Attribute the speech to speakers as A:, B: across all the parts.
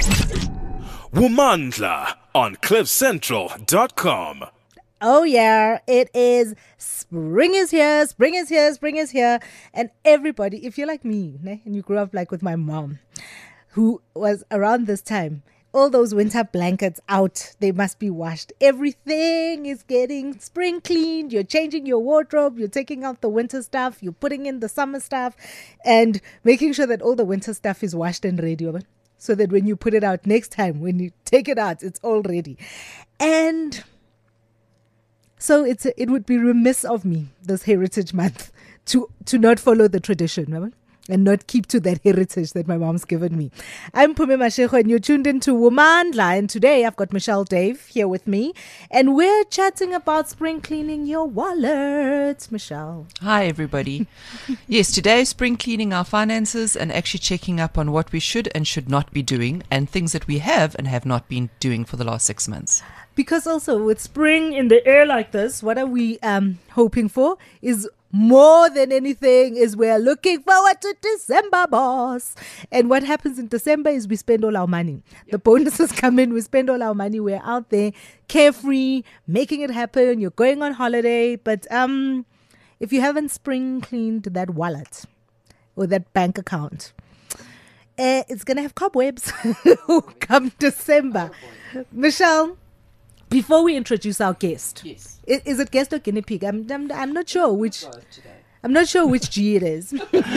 A: Womandla on cliffcentral.com.
B: Oh yeah, it is. Spring is here, spring is here, spring is here. And everybody, if you're like me, and you grew up like with my mom, who was around this time, all those winter blankets out, they must be washed. Everything is getting spring cleaned. You're changing your wardrobe. You're taking out the winter stuff. You're putting in the summer stuff and making sure that all the winter stuff is washed and ready. So that when you put it out next time, when you take it out, it's all ready. And so it would be remiss of me this Heritage Month to not follow the tradition, remember? And not keep to that heritage that my mom's given me. I'm Pume Mashego and you're tuned into Womandla. And today I've got Michelle Dave here with me. And we're chatting about spring cleaning your wallet. Michelle.
C: Hi, everybody. Yes, today spring cleaning our finances and actually checking up on what we should and should not be doing and things that we have and have not been doing for the last 6 months.
B: Because also with spring in the air like this, what are we hoping for is more than anything is we're looking forward to December, boss. And what happens in December is we spend all our money. Yep. The bonuses come in, we spend all our money. We're out there carefree, making it happen. You're going on holiday. But if you haven't spring cleaned that wallet or that bank account, it's going to have cobwebs come December. Michelle, before we introduce our guest,
C: yes.
B: Is it guest or guinea pig? I'm not sure which. I'm not sure which G it is.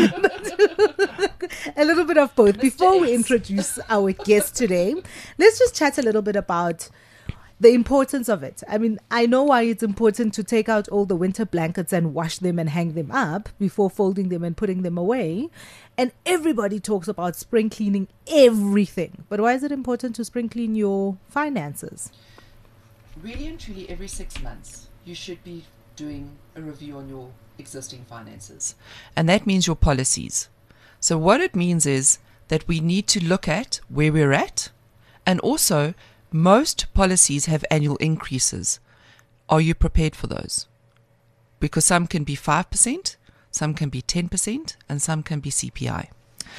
B: A little bit of both. Before we introduce our guest today, let's just chat a little bit about the importance of it. I mean, I know why it's important to take out all the winter blankets and wash them and hang them up before folding them and putting them away. And everybody talks about spring cleaning everything. But why is it important to spring clean your finances?
C: Really and truly, every 6 months, you should be doing a review on your existing finances. And that means your policies. So what it means is that we need to look at where we're at. And also, most policies have annual increases. Are you prepared for those? Because some can be 5%, some can be 10%, and some can be CPI.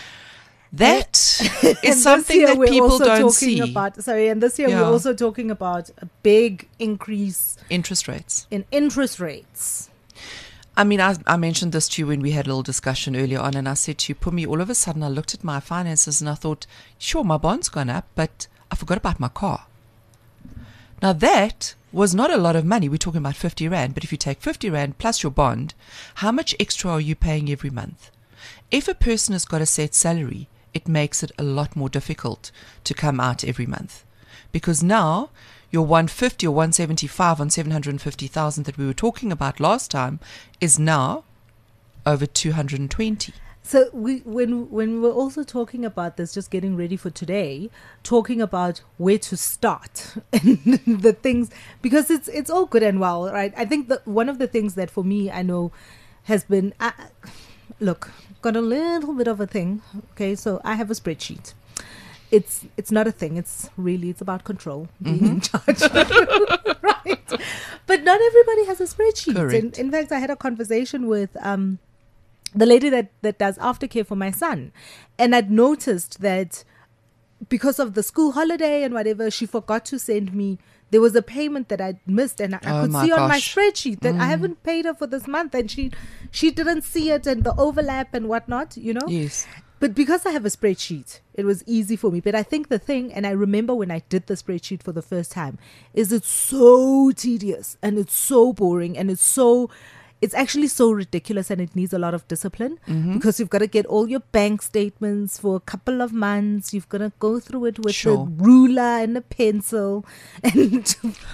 C: That is something that people don't see.
B: And this year we're also talking about a big increase in interest rates.
C: I mean, I mentioned this to you when we had a little discussion earlier on, and I said to you, Pumi, all of a sudden I looked at my finances and I thought, sure, my bond's gone up, but I forgot about my car. Now that was not a lot of money. We're talking about 50 Rand, but if you take 50 Rand plus your bond, how much extra are you paying every month? If a person has got a set salary, it makes it a lot more difficult to come out every month. Because now, your 150 or 175 on 750,000 that we were talking about last time is now over 220.
B: So when we're also talking about this, just getting ready for today, talking about where to start and the things, because it's all good and well, right? I think that one of the things that for me, I know has been... Look, got a little bit of a thing. Okay, so I have a spreadsheet. It's not a thing. It's about control, being in charge, right? But not everybody has a spreadsheet.
C: Correct.
B: In fact, I had a conversation with the lady that does aftercare for my son, and I'd noticed that because of the school holiday and whatever, she forgot to send me. There was a payment that I'd missed, and I could see on my spreadsheet that I haven't paid her for this month, and she didn't see it, and the overlap and whatnot, you know?
C: Yes.
B: But because I have a spreadsheet, it was easy for me. But I think the thing, and I remember when I did the spreadsheet for the first time, is it's so tedious, and it's so boring, and it's actually so ridiculous, and it needs a lot of discipline because you've got to get all your bank statements for a couple of months. You've got to go through it with a ruler and a pencil. And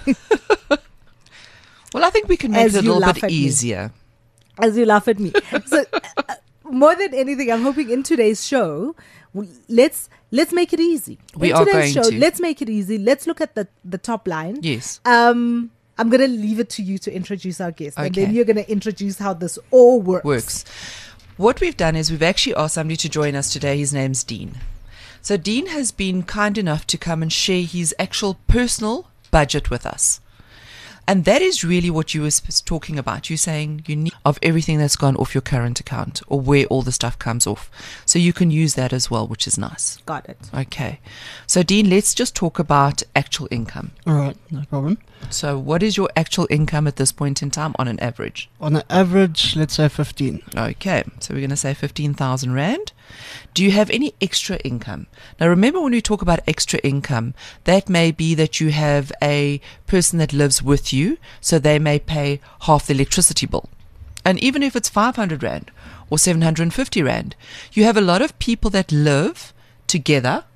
C: well, I think we can make it a little bit easier.
B: As you laugh at me. So more than anything, I'm hoping in today's show, let's make it easy. Let's make it easy. Let's look at the top line.
C: Yes.
B: I'm going to leave it to you to introduce our guest. Okay. And then you're going to introduce how this all works.
C: What we've done is we've actually asked somebody to join us today. His name's Dean. So Dean has been kind enough to come and share his actual personal budget with us. And that is really what you were talking about. You're saying you need of everything that's gone off your current account or where all the stuff comes off. So you can use that as well, which is nice.
B: Got it.
C: Okay. So Dean, let's just talk about actual income.
D: All right, no problem.
C: So what is your actual income at this point in time on an average?
D: On an average, let's say 15.
C: Okay, so we're going to say 15,000 Rand. Do you have any extra income? Now remember, when we talk about extra income, that may be that you have a person that lives with you, so they may pay half the electricity bill. And even if it's 500 Rand or 750 Rand, you have a lot of people that live together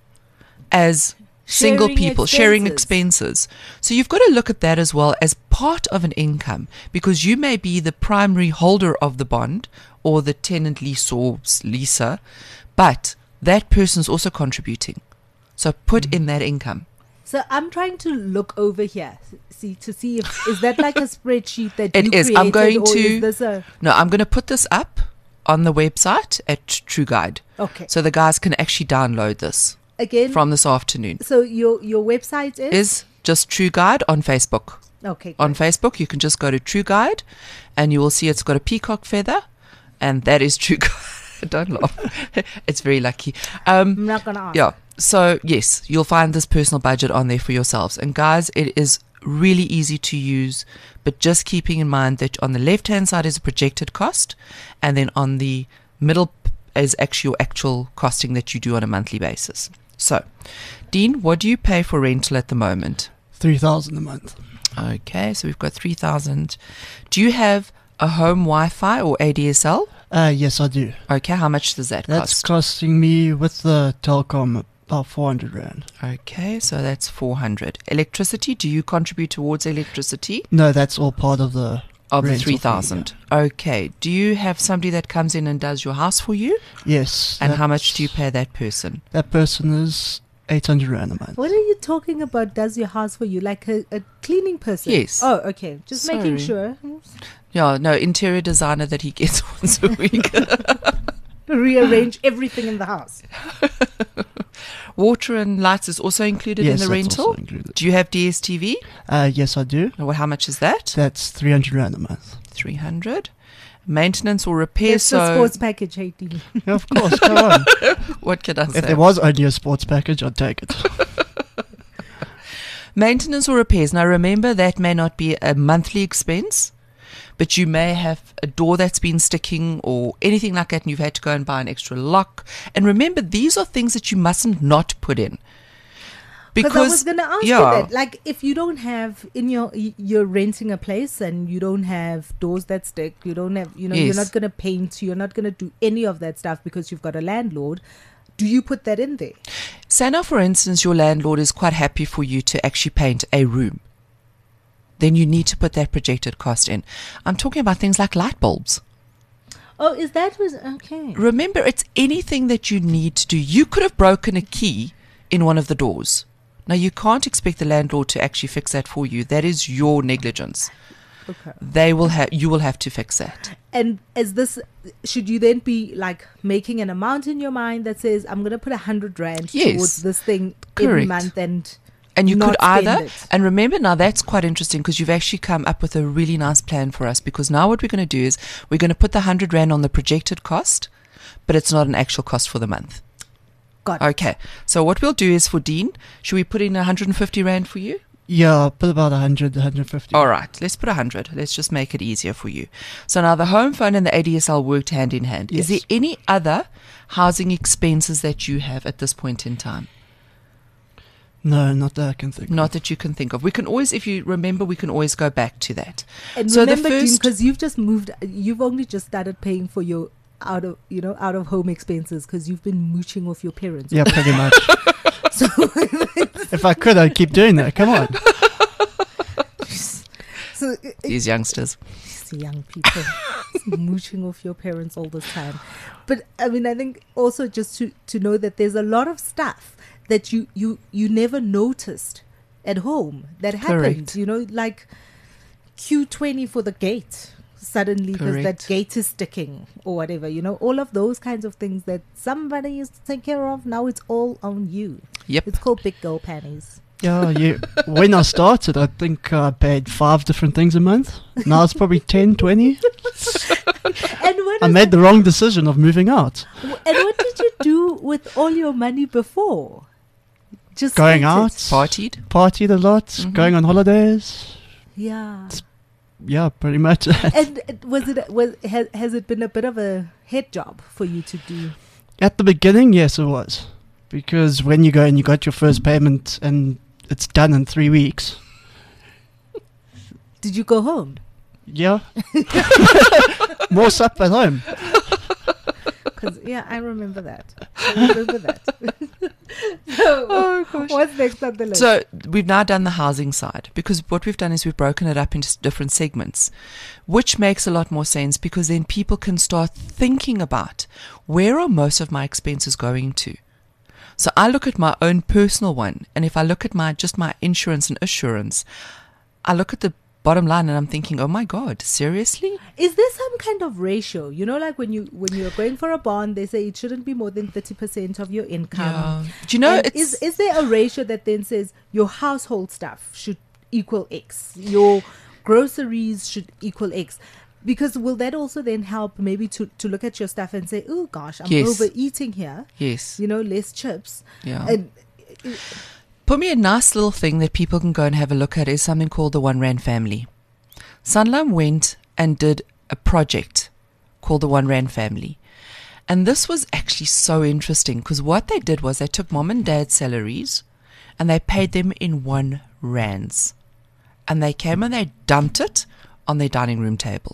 C: as single
B: Sharing
C: people sharing expenses. So you've got to look at that as well as part of an income, because you may be the primary holder of the bond or the tenant lease or leaser, but that person's also contributing. So put in that income.
B: So I'm trying to look over here, to see if is that like a spreadsheet that
C: It
B: you
C: is.
B: created,
C: I'm going
B: or
C: to.
B: is this a
C: No, I'm going to put this up on the website at True Guide.
B: okay?
C: So the guys can actually download this
B: Again,
C: from this afternoon.
B: so your website
C: Is just True Guide on Facebook.
B: okay.
C: On
B: great.
C: Facebook, you can just go to True Guide and you will see it's got a peacock feather, and that is True Guide. Don't laugh. It's very lucky.
B: I'm not gonna ask.
C: Yeah. So, yes, you'll find this personal budget on there for yourselves. And guys, it is really easy to use, but just keeping in mind that on the left-hand side is a projected cost, and then on the middle is actually your actual costing that you do on a monthly basis. So, Dean, what do you pay for rental at the moment?
D: 3,000 a month.
C: Okay, so we've got 3,000. Do you have a home Wi-Fi or ADSL?
D: Yes, I do.
C: Okay, how much does that
D: That's
C: cost?
D: costing me with the telecom about 400 Rand.
C: Okay, so that's 400. Electricity, do you contribute towards electricity?
D: No, that's all part of the
C: Of the
D: rental fee,
C: 3,000. Okay. Do you have somebody that comes in and does your house for you?
D: yeah. Yes.
C: And how much
D: that's-
C: do you pay that person?
D: That person is 800 Rand a month.
B: What are you talking about? Does your house for you, like a cleaning person?
C: Yes.
B: Oh, okay. Just making
C: Sorry.
B: sure.
C: Yeah, no, interior designer that he gets once a week.
B: Rearrange everything in the house.
C: Water and lights is also included
D: Yes,
C: in the
D: that's
C: rental.
D: also included.
C: Do you have DSTV?
D: Yes, I do.
C: Well, how much is that?
D: That's 300 Rand a month.
C: 300. Maintenance or repair.
B: It's the
C: So,
B: sports package, Haiti.
D: Yeah, of course, come on.
C: what can I say?
D: If there was only a sports package, I'd take it.
C: Maintenance or repairs. Now remember, that may not be a monthly expense, but you may have a door that's been sticking or anything like that, and you've had to go and buy an extra lock. And remember, these are things that you mustn't not put in.
B: Because I was going to ask
C: yeah,
B: you that, like, if you don't have you're renting a place and you don't have doors that stick, you don't have, you're
C: Yes.
B: not going to paint, you're not going to do any of that stuff because you've got a landlord. Do you put that in there?
C: say now, for instance, your landlord is quite happy for you to actually paint a room. Then you need to put that projected cost in. I'm talking about things like light bulbs.
B: Oh, is that was okay?
C: Remember, it's anything that you need to do. You could have broken a key in one of the doors. Now, you can't expect the landlord to actually fix that for you. That is your negligence.
B: Okay.
C: You will have to fix that.
B: And as this, should you then be like making an amount in your mind that says, I'm going to put 100 Rand
C: Yes.
B: towards this thing every
C: Correct.
B: month, and
C: And you
B: not
C: could
B: spend
C: either,
B: it?
C: and remember now, that's quite interesting because you've actually come up with a really nice plan for us, because now what we're going to do is we're going to put the 100 Rand on the projected cost, but it's not an actual cost for the month.
B: Got it.
C: Okay. So what we'll do is for Dean, should we put in 150 Rand for you?
D: Yeah, I'll put about 100, 150.
C: All right, let's put 100. Let's just make it easier for you. So now the home phone and the ADSL worked hand in hand. Is there
D: Yes.
C: any other housing expenses that you have at this point in time?
D: No, not that I can think
C: Not
D: of.
C: that you can think of. We can always, if you remember, we can always go back to that.
B: And
C: So the
B: remember,
C: first-
B: because you've just moved, you've only just started paying for your out of home expenses because you've been mooching off your parents.
D: Yeah, pretty much.
B: So
D: If I could, I'd keep doing that. Come on.
B: so
C: These youngsters.
B: it's young people mooching off your parents all the time. But I mean, I think also just to know that there's a lot of stuff that you never noticed at home that happened.
C: Correct.
B: Like Q20 for the gate suddenly because that
C: Correct.
B: gate is sticking or whatever. All of those kinds of things that somebody used to take care of. Now it's all on you.
C: Yep.
B: It's called big girl panties.
D: Yeah, when I started, I think I paid 5 different things a month. Now it's probably 10, 20.
B: And what
D: I
B: is
D: made the wrong decision of moving out.
B: and what did you do with all your money before? Just
D: Going
B: spent
D: out,
B: it.
D: partied a lot, going on holidays.
B: Yeah.
D: Yeah, pretty much.
B: And has it been a bit of a head job for you to do?
D: At the beginning, yes, it was. Because when you go and you got your first payment and it's done in 3 weeks.
B: Did you go home?
D: Yeah. More sup at home.
B: Because I remember that. So, what's next on the list?
C: So we've now done the housing side, because what we've done is we've broken it up into different segments, which makes a lot more sense, because then people can start thinking about, where are most of my expenses going to? So I look at my own personal one, and if I look at my insurance and assurance, I look at the bottom line and I'm thinking, oh my God, seriously?
B: Is there some kind of ratio? You know, like when you're going for a bond, they say it shouldn't be more than 30% of your income.
C: Yeah. Do you know,
B: And is there a ratio that then says your household stuff should equal X, your groceries should equal X? Because will that also then help maybe to look at your stuff and say, oh gosh, I'm
C: Yes.
B: overeating here.
C: Yes.
B: Less chips.
C: Yeah.
B: And
C: Put me a nice little thing that people can go and have a look at is something called the One Rand Family. Sanlam went and did a project called the One Rand Family. And this was actually so interesting, because what they did was they took mom and dad's salaries and they paid them in 1 rands. And they came and they dumped it on their dining room table.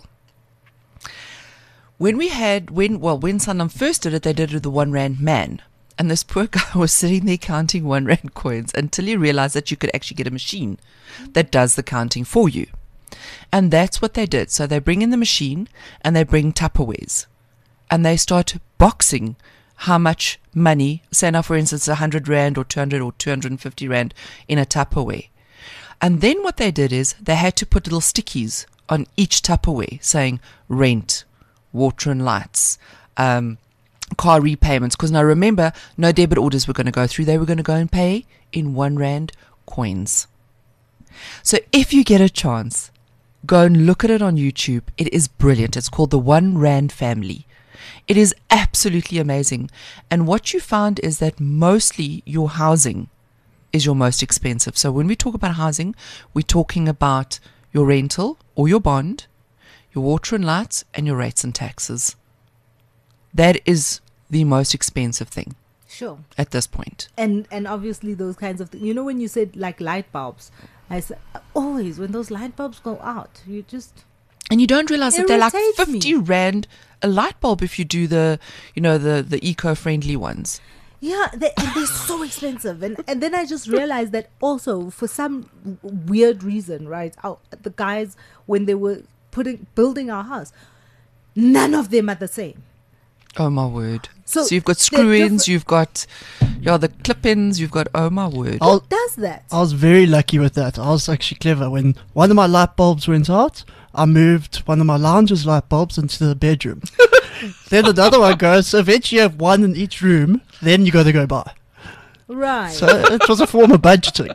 C: When Sanlam first did it, they did it with the 1 Rand man. And this poor guy was sitting there counting 1 Rand coins until he realized that you could actually get a machine that does the counting for you. And that's what they did. So they bring in the machine and they bring Tupperwares. And they start boxing how much money, say now for instance 100 Rand or 200 or 250 Rand in a Tupperware. And then what they did is they had to put little stickies on each Tupperware saying rent, water and lights, car repayments. Because now remember, no debit orders were going to go through. They were going to go and pay in 1 Rand coins. So if you get a chance, go and look at it on YouTube. It is brilliant. It's called the 1 Rand Family. It is absolutely amazing. And what you found is that mostly your housing is your most expensive. So when we talk about housing, we're talking about your rental or your bond, your water and lights, and your rates and taxes. That is the most expensive thing.
B: sure.
C: At this point.
B: And obviously those kinds of things. You know, when you said like light bulbs, I said always when those light bulbs go out, you just
C: And you don't realize that they're like
B: Irritates
C: 50
B: me.
C: Rand a light bulb if you do the eco-friendly ones.
B: yeah, and they're so expensive. And then I just realized that also for some weird reason, right? The guys when they were building our house, none of them are the same.
C: Oh my word.
B: So
C: So you've got
B: they're
C: screw-ins,
B: different-
C: you've got the clip-ins, you've got, oh my word.
D: I'll-
B: Who does that?
D: I was very lucky with that. I was actually clever. When one of my light bulbs went out, I moved one of my lounge's light bulbs into the bedroom. Then another one goes, so eventually you have one in each room, then you got to go buy.
B: Right.
D: So it was a form of budgeting.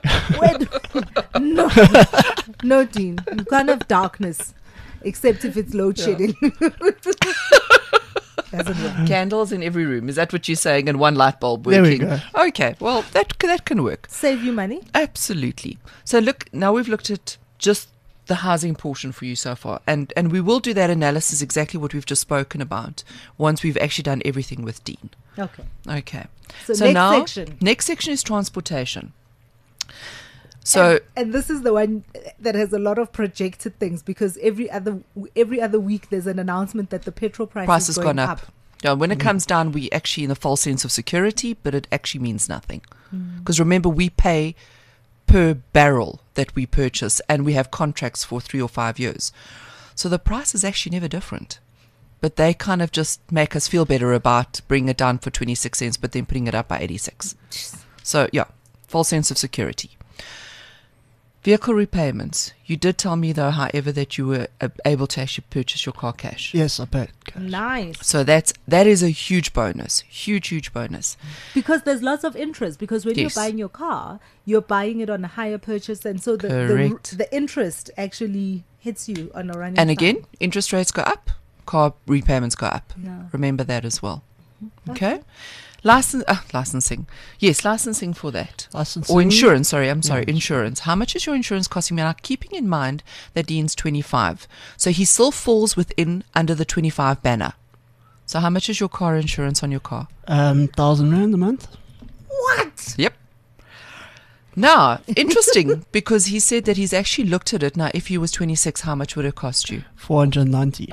B: No, Dean. You can't have darkness except if it's load shedding. Doesn't work.
C: Candles in every room. Is that what you're saying? And one light bulb
D: There
C: working?
D: we go.
C: Okay, well, that can work.
B: Save you money.
C: Absolutely. So look, now we've looked at just the housing portion for you so far. And we will do that analysis, exactly what we've just spoken about, once we've actually done everything with Dean.
B: Okay.
C: Okay.
B: So next
C: now,
B: section.
C: Next section is transportation. So
B: And this is the one that has a lot of projected things because every other week there's an announcement that the petrol price is
C: has
B: going
C: gone up. Yeah, when it comes down, we actually in a false sense of security, but it actually means nothing. Because remember, we pay per barrel that we purchase, and we have contracts for 3 or 5 years. So the price is actually never different. But they kind of just make us feel better about bringing it down for 26 cents, but then putting it up by 86. So, yeah, false sense of security. Vehicle repayments. You did tell me, though, however, that you were able to actually purchase your car cash.
D: Yes, I paid cash.
B: Nice.
C: So that is a huge bonus. Huge bonus.
B: Because there's lots of interest. Because when
C: Yes.
B: you're buying your car, you're buying it on a higher purchase, and so
C: Correct.
B: the interest actually hits you on a running.
C: And
B: time.
C: again, interest rates go up, car repayments go up.
B: Yeah.
C: Remember that as well. Okay? Licensing. Yes, licensing for that.
D: Licensing.
C: Or insurance, sorry, insurance. How much is your insurance costing me? Now, keeping in mind that Dean's 25. So he still falls under the 25 banner. So how much is your car insurance on your car?
D: 1,000 rand a month.
B: What?
C: Yep. Now, interesting, because he said that he's actually looked at it. Now, if he was 26, how much would it cost you?
D: 490.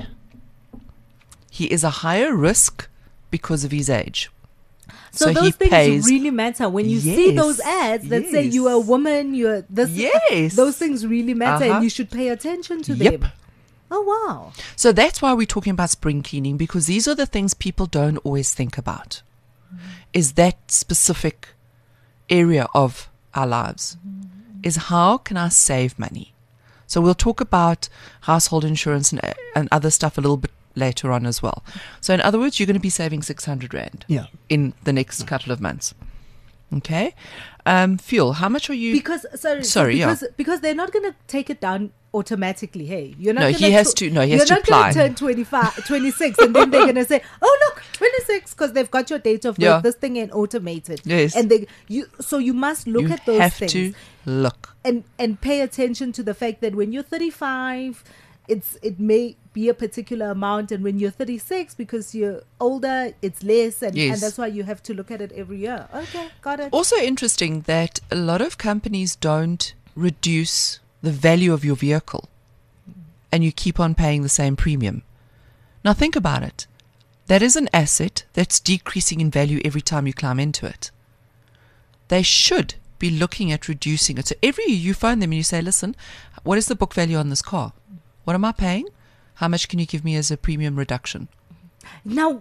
C: He is a higher risk because of his age.
B: So
C: he
B: those things
C: pays-
B: really matter when you see
C: Yes,
B: those ads that say you're a
C: yes.
B: woman, you're this.
C: Yes.
B: Those things really matter,
C: Uh-huh.
B: and you should pay attention to
C: Yep.
B: them. Oh wow!
C: So that's why we're talking about spring cleaning, because these are the things people don't always think about. Is that specific area of our lives? Is how can I save money? So we'll talk about household insurance and other stuff a little bit later on as well. So in other words, you're going to be saving 600 Rand
D: Yeah.
C: in the next couple of months. Okay. Fuel, how much are you?
B: Because because they're not going to take it down automatically. Hey, you're not.
C: No,
B: gonna
C: he has to
B: You're not
C: apply.
B: going to turn 25, 26, and then they're going to say, "Oh look, 26," because they've got your date of birth.
C: Yeah.
B: This thing ain't automated.
C: Yes.
B: and you must look
C: you
B: at those
C: have
B: things
C: to look.
B: and pay attention to the fact that when you're 35, it may be a particular amount, and when you're 36, because you're older, it's less, and
C: Yes.
B: that's why you have to look at it every year. Okay, got it.
C: Also interesting that a lot of companies don't reduce the value of your vehicle, and you keep on paying the same premium. Now think about it. That is an asset that's decreasing in value every time you climb into it. They should be looking at reducing it. So every year you phone them and you say, listen, what is the book value on this car? What am I paying? How much can you give me as a premium reduction?
B: Now,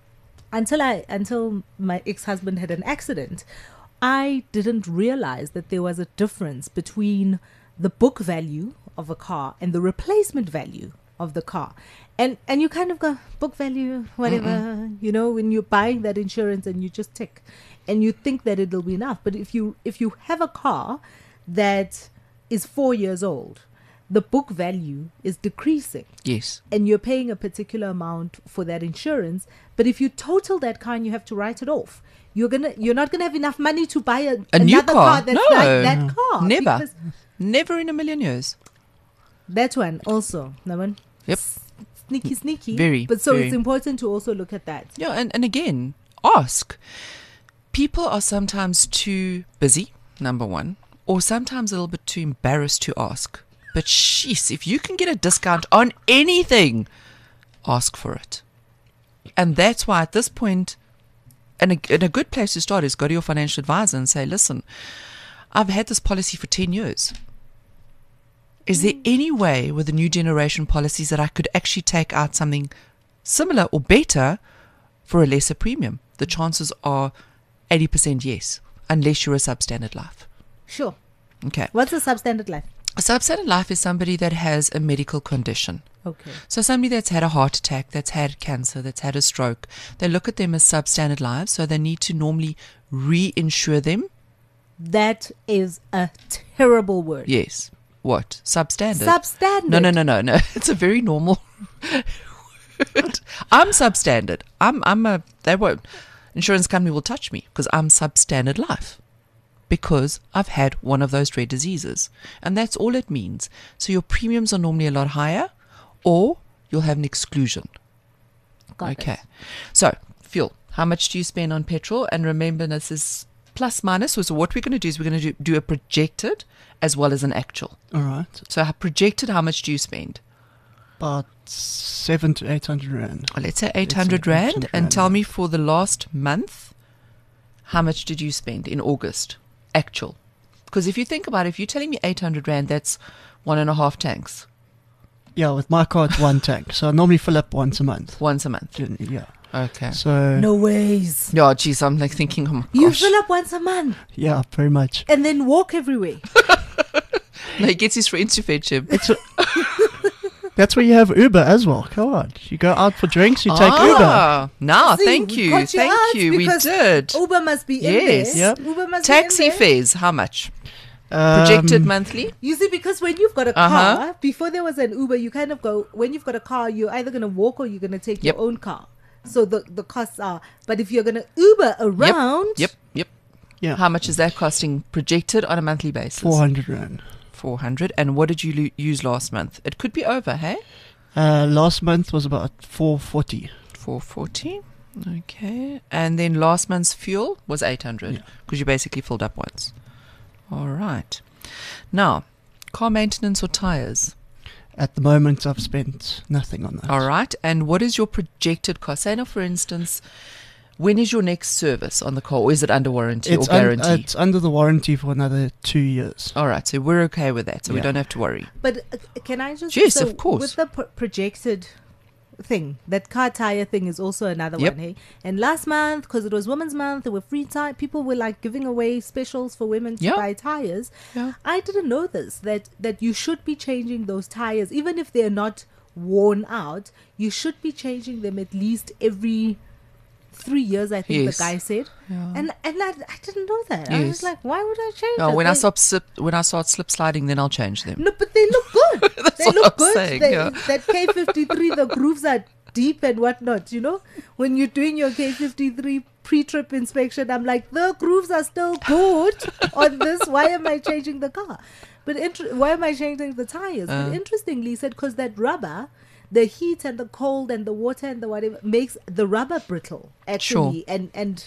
B: until my ex-husband had an accident, I didn't realize that there was a difference between the book value of a car and the replacement value of the car. And you kind of go, book value, whatever, when you're buying that insurance and you just tick and you think that it'll be enough. But if you have a car that is 4 years old, the book value is decreasing.
C: Yes.
B: And you're paying a particular amount for that insurance, but if you total that car and you have to write it off, you're not gonna have enough money to buy
C: A new
B: another
C: car.
B: that's
C: No.
B: like that car.
C: Never.
B: because
C: Never in a million years.
B: that one also, Naman.
C: Yep.
B: Sneaky.
C: Very,
B: But so
C: very.
B: it's important to also look at that.
C: Yeah, and again, ask. People are sometimes too busy, number one, or sometimes a little bit too embarrassed to ask. But sheesh, if you can get a discount on anything, ask for it. And that's why at this point, and a good place to start is go to your financial advisor and say, listen, I've had this policy for 10 years. Is there any way with the new generation policies that I could actually take out something similar or better for a lesser premium? The chances are 80% yes, unless you're a substandard life.
B: Sure.
C: Okay.
B: What's a substandard life?
C: A substandard life is somebody that has a medical condition.
B: Okay.
C: So somebody that's had a heart attack, that's had cancer, that's had a stroke, they look at them as substandard lives, so they need to normally reinsure them.
B: That is a terrible word.
C: Yes. What? Substandard?
B: Substandard.
C: No. It's a very normal word. I'm substandard. They won't. Insurance company will touch me because I'm substandard life. Because I've had one of those rare diseases. And that's all it means. So your premiums are normally a lot higher, or you'll have an exclusion.
B: Got
C: Okay.
B: it.
C: So, fuel. How much do you spend on petrol? And remember, this is plus minus. So what we're going to do is we're going to do a projected as well as an actual.
D: All right.
C: So projected, how much do you spend?
D: About 700 to 800 rand.
C: Well, let's say 800
D: say
C: Rand.
D: 800
C: And
D: rand.
C: tell me for the last month, how much did you spend in August? Actual. Because if you think about it, if you're telling me 800 Rand, that's 1.5 tanks
D: Yeah, with my car it's one tank, so I normally fill up once a month.
C: once a month.
D: Yeah.
C: Okay.
D: So
B: No ways.
C: Yeah, geez, I'm like thinking, oh my
B: You
C: gosh.
B: fill up once a month
D: yeah, very much.
B: and then walk everywhere.
C: No, he gets his friends to fetch him.
D: That's where you have Uber as well. Come on. You go out for drinks, you take Uber.
C: Now,
B: See,
C: thank
B: we
C: you.
B: got
C: Thank
B: out
C: you. We
B: because
C: did.
B: Uber must be in
C: Yes.
B: there.
D: Yep.
B: Uber must
C: Taxi
B: be in there.
C: fares, how much? Projected monthly?
B: You see, because when you've got a
C: Uh-huh.
B: car, before there was an Uber, you kind of go, when you've got a car, you're either going to walk or you're going to take
C: Yep.
B: your own car. So the costs are. But if you're going to Uber around,
C: Yep.
D: Yeah.
C: How much is that costing projected on a monthly basis?
D: 400 Rand.
C: 400. And what did you use last month? It could be over, hey?
D: Last month was about 440.
C: 440. Okay. And then last month's fuel was 800 because you basically filled up once. All right. Now, car maintenance or tires?
D: At the moment, I've spent nothing on that.
C: All right. And what is your projected cost? Say now, for instance, when is your next service on the car? Or is it under warranty or guarantee?
D: It's under the warranty for another 2 years.
C: All right. So we're okay with that. So we
D: Yeah.
C: don't have to worry.
B: But can I just...
C: Yes,
B: so
C: of course.
B: With the projected thing, that car tire thing is also another
C: Yep.
B: one, hey? And last month, because it was Women's Month, there were free tire. People were like giving away specials for women to
C: Yeah.
B: buy tires.
C: Yeah.
B: I didn't know this, that you should be changing those tires. Even if they're not worn out, you should be changing them at least every 3 years, I think
C: Yes.
B: the guy said.
C: Yeah.
B: And I didn't know that. I was
C: Yes.
B: like, why would I change
C: No,
B: it?
C: when I
B: They-
C: start slip sliding, then I'll change them.
B: No, but they look good. They
C: what
B: look
C: I'm
B: good.
C: saying,
B: They-
C: yeah.
B: That K53, the grooves are deep and whatnot, you know? When you're doing your K53 pre-trip inspection, I'm like, the grooves are still good on this. Why am I changing the car? But why am I changing the tires? But interestingly, he said, because that rubber, the heat and the cold and the water and the whatever makes the rubber brittle, actually. And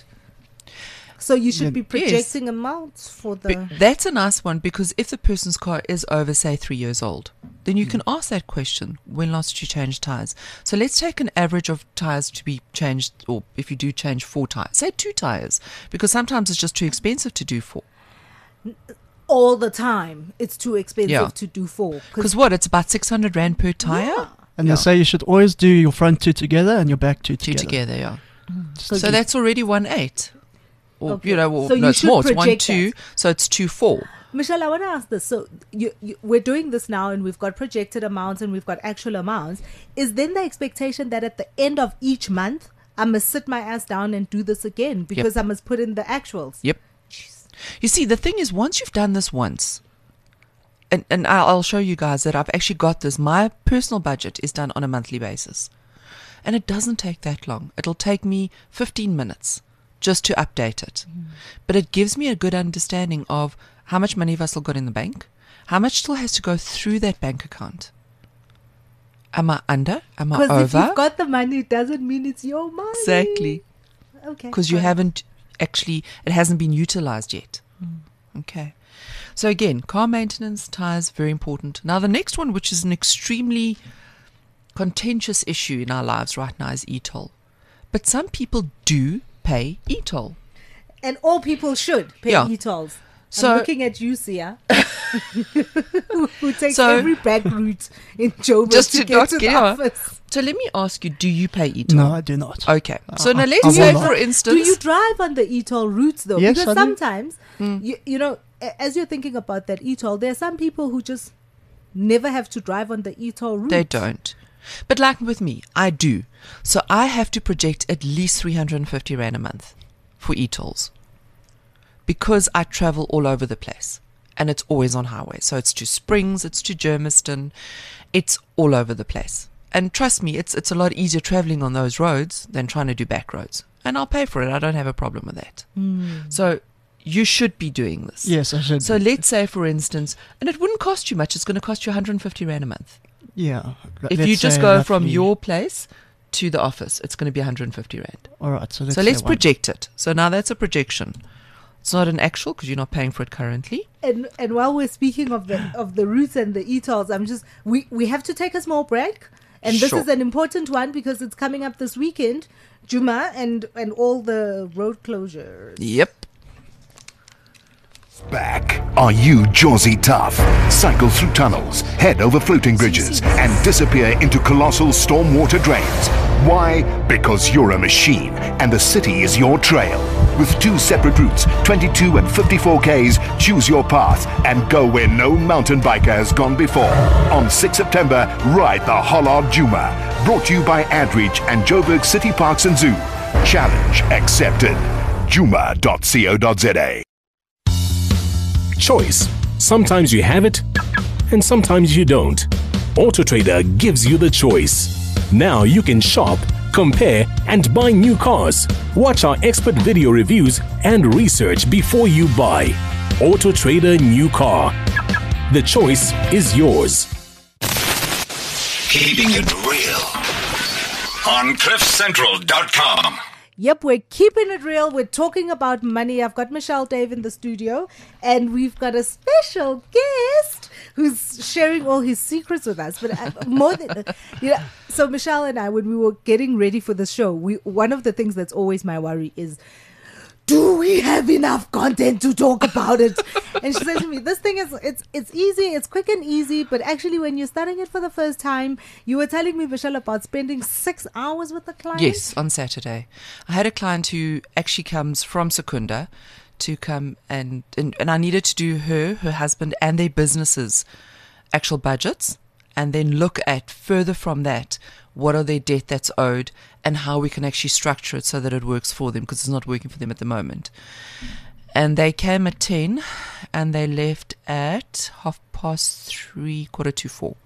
B: so you should be
C: Yes.
B: projecting amounts for the...
C: But that's a nice one because if the person's car is over, say, 3 years old, then you can ask that question, when last did you change tires? So let's take an average of tires to be changed, or if you do change 4 tires, say 2 tires, because sometimes it's just too expensive to do 4.
B: all the time. It's too expensive
C: Yeah.
B: to do 4.
C: Because what, it's about 600 Rand per tire?
B: Yeah.
D: And they say you should always do your front 2 together and your back 2
C: Two
D: together.
C: together, yeah.
B: So
C: So that's already 1.8. Or,
B: Okay.
C: you know, or,
B: So
C: no,
B: you
C: it's
B: should
C: more. It's
B: project
C: 1.2, so it's 2.4.
B: Michelle, I want to ask this. So we're doing this now and we've got projected amounts and we've got actual amounts. Is then the expectation that at the end of each month, I must sit my ass down and do this again because I must put in the actuals?
C: Yep. You see, the thing is, once you've done this once, and I'll show you guys that I've actually got this. My personal budget is done on a monthly basis. And it doesn't take that long. It'll take me 15 minutes just to update it. But it gives me a good understanding of how much money have I still got in the bank, how much still has to go through that bank account. Am I under? Am I
B: Because if
C: over?
B: you've got the money, it doesn't mean it's your money.
C: Exactly.
B: Okay.
C: Because you
B: fine.
C: haven't actually, it hasn't been utilized yet. Okay. So again, car maintenance, tires, very important. Now the next one, which is an extremely contentious issue in our lives right now, is e-toll. But some people do pay e-toll.
B: And all people should pay
C: Yeah.
B: e-tolls.
C: So-
B: I'm looking at you, Sia, who takes
C: So-
B: every back route in Joburg
C: Just
B: to
C: to
B: get
C: not
B: to
C: get
B: the
C: on.
B: office.
C: So let me ask you, do you pay e-toll?
D: No, I do not.
C: Okay. So now
D: I
C: let's
D: will
C: say,
D: not.
C: for
B: Do
C: instance,
B: you drive on the e-toll routes though?
D: Yes,
B: because
D: I do.
B: sometimes, you know, as you're thinking about that e-toll, there are some people who just never have to drive on the e-toll route.
C: they don't. But like with me, I do. So I have to project at least 350 Rand a month for e-tolls because I travel all over the place and it's always on highway. So it's to Springs, it's to Germiston, it's all over the place. And trust me, it's a lot easier traveling on those roads than trying to do back roads. And I'll pay for it. I don't have a problem with that. So you should be doing this.
D: Yes, I should.
C: So let's say, for instance, and it wouldn't cost you much. It's going to cost you 150 Rand a month.
D: yeah.
C: If
D: let's
C: you just
D: say
C: go from
D: roughly-
C: your place to the office, it's going to be 150 Rand.
D: All right, so let's
C: So let's
D: say
C: project it. So now that's a projection. It's not an actual because you're not paying for it currently.
B: And while we're speaking of the routes and the e-tolls, we have to take a small break. And this
C: Sure.
B: is an important one because it's coming up this weekend, Juma, and all the road closures.
C: Yep.
A: Back
E: Are you Josie tough? Cycle through tunnels, head over floating bridges, and disappear into colossal stormwater drains. Why? Because you're a machine, and the city is your trail. With 2 separate routes, 22 and 54 Ks, choose your path and go where no mountain biker has gone before. On 6 September, ride the Hollard Juma. Brought to you by Adreach and Joburg City Parks and Zoo. Challenge accepted. Juma.co.za.
A: Choice. Sometimes you have it, and sometimes you don't. AutoTrader gives you the choice. Now you can shop, compare, and buy new cars. Watch our expert video reviews and research before you buy. AutoTrader New Car. The choice is yours.
E: Keeping it real on CliffCentral.com.
B: Yep, we're keeping it real. We're talking about money. I've got Michelle Dave in the studio, and we've got a special guest who's sharing all his secrets with us. But more than, so Michelle and I, when we were getting ready for the show, one of the things that's always my worry is, do we have enough content to talk about it? And she said to me, this thing is, it's easy, it's quick and easy, but actually when you're starting it for the first time, you were telling me, Michelle, about spending 6 hours with the client.
C: Yes, on Saturday. I had a client who actually comes from Secunda to come and I needed to do her husband and their businesses' actual budgets, and then look at further from that, what are their debt that's owed and how we can actually structure it so that it works for them, because it's not working for them at the moment. And they came at 10 and they left at 3:30, 4:15.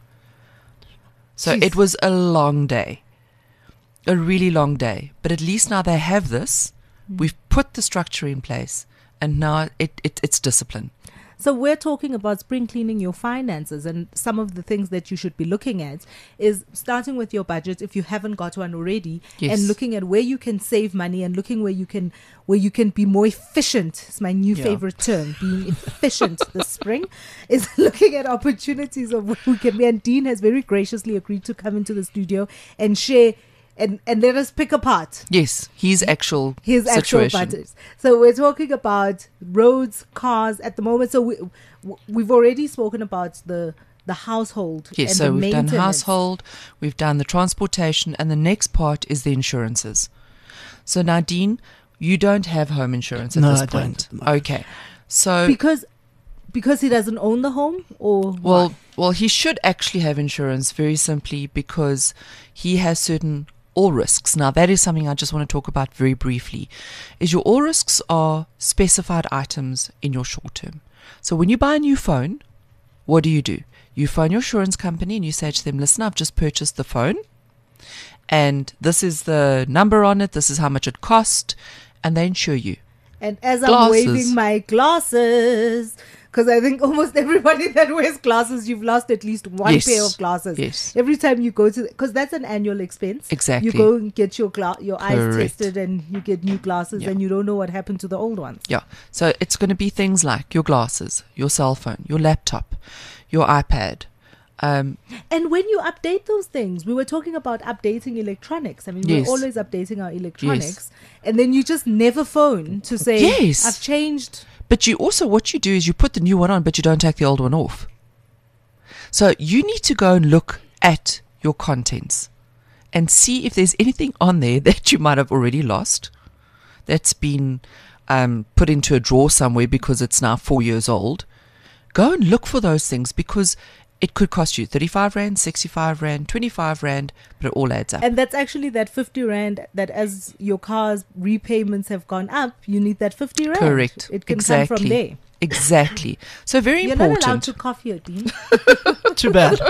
C: So
B: Jeez.
C: It was a long day, a really long day. But at least now they have this. We've put the structure in place, and now it's discipline.
B: So we're talking about spring cleaning your finances, and some of the things that you should be looking at is starting with your budget if you haven't got one already,
C: Yes.
B: and looking at where you can save money and looking where you can be more efficient. It's my new favorite term, being efficient this spring, is looking at opportunities of where we can be. And Dean has very graciously agreed to come into the studio and share and let us pick apart
C: Yes, his actual
B: actual
C: situation.
B: budget. So we're talking about roads, cars at the moment. So we've already spoken about the household.
C: Yes,
B: and
C: so
B: the
C: we've done
B: maintenance.
C: household, we've done the transportation, and the next part is the insurances. So Nadine, you don't have home insurance at
D: No,
C: this
D: I don't
C: point.
D: at the moment.
C: Okay. So
B: because he doesn't own the home, or
C: well, he should actually have insurance very simply because he has certain all risks. Now, that is something I just want to talk about very briefly. Is your all risks are specified items in your short term. So when you buy a new phone, what do? You phone your insurance company and you say to them, listen, I've just purchased the phone and this is the number on it, this is how much it cost, and they insure you.
B: and as I'm
C: Glasses.
B: waving my glasses, because I think almost everybody that wears glasses, you've lost at least one
C: Yes.
B: pair of glasses.
C: Yes.
B: Every time you go to, because that's an annual expense.
C: Exactly.
B: You go and get your eyes
C: Correct.
B: tested, and you get new glasses,
C: Yeah.
B: and you don't know what happened to the old ones.
C: Yeah. So it's going to be things like your glasses, your cell phone, your laptop, your iPad.
B: And when you update those things, we were talking about updating electronics. I mean,
C: Yes.
B: we're always updating our electronics, and then you just never phone to say,
C: Yes.
B: I've changed.
C: But you also, what you do is you put the new one on, but you don't take the old one off. So you need to go and look at your contents and see if there's anything on there that you might have already lost, that's been put into a drawer somewhere because it's now 4 years old. Go and look for those things, because it could cost you 35 Rand, 65 Rand, 25 Rand, but it all adds up.
B: And that's actually that 50 Rand that as your car's repayments have gone up, you need that 50 Rand.
C: Correct.
B: It can
C: exactly.
B: come from there.
C: Exactly. So very
B: You're not allowed
C: important.
B: to cough here, Dean.
D: Too bad.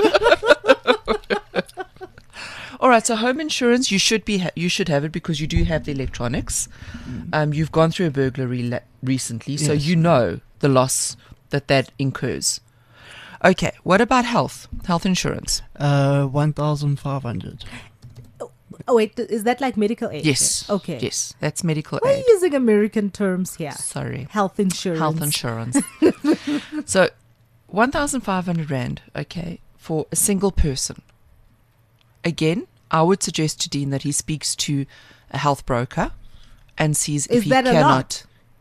C: All right, so home insurance, you should have it because you do have the electronics. You've gone through a burglary recently, so
D: Yes.
C: you know the loss that incurs. Okay, what about health insurance?
D: 1,500.
B: Oh, wait, is that like medical aid?
C: Yes.
B: Okay.
C: Yes, that's medical
B: Why are
C: aid.
B: you using American terms here?
C: Sorry.
B: Health insurance.
C: Health insurance. So 1,500 Rand, okay, for a single person. Again, I would suggest to Dean that he speaks to a health broker and sees
B: Is
C: if he
B: that a
C: cannot.
B: lot?